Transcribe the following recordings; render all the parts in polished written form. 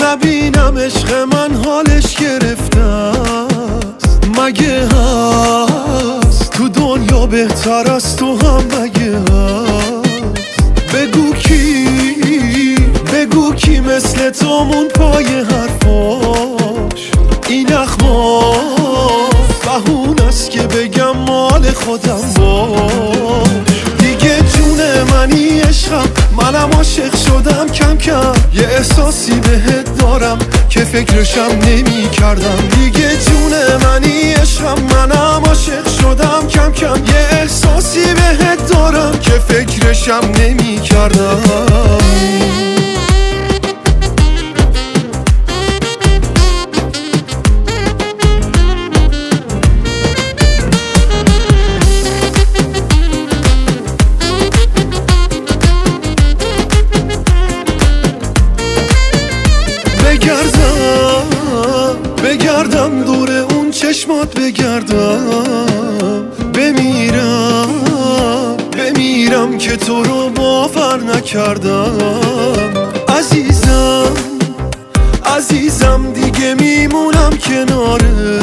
نبینم عشق من حالش گرفته است. مگه هست تو دنیا بهتر از تو هم مگه هست؟ بگو کی مثل تو مون پای حرفاش. این اخماس بهون است که بگم مال خودم باش. دیگه جون منی عشقم، منم عاشق شدم کم کم. یه احساسی بهت دارم که فکرشم نمی کردم. دیگه جون منی عشقم، منم عاشق شدم کم کم. یه احساسی بهت دارم که فکرشم نمی کردم. بگردم دور اون چشمات بگردم. بمیرم که تو رو باور نکردم. عزیزم دیگه میمونم کناره.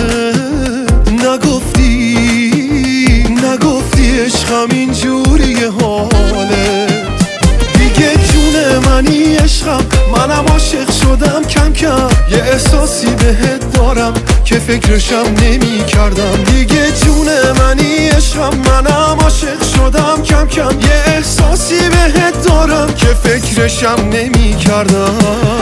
نگفتی عشقم اینجوریه حالت. دیگه جون منی عشقم، منم عاشق شدم کم کم. یه احساسی بهت دارم که فکرشم نمی کردم. دیگه جون منی عشقم، منم عاشق شدم کم کم. یه احساسی بهت دارم که فکرشم نمی کردم.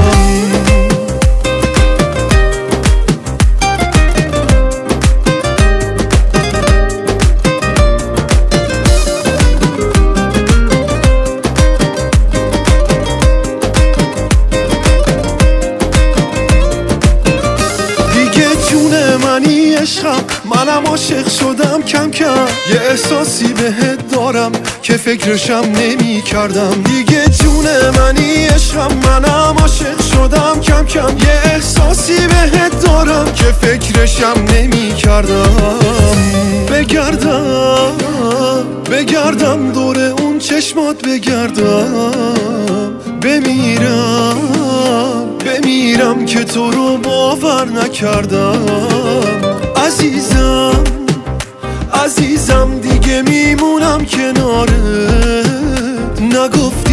منی عشقم، منم عاشق شدم کم کم. یه احساسی بهت دارم که فکرشم نمی کردم. دیگه جون منی عشقم، منم عاشق شدم کم کم. یه احساسی بهت دارم که فکرشم نمی کردم. بگردم دور اون چشمات بگردم. بمیرم که تو رو باور نکردم. عزیزم دیگه میمونم کناره.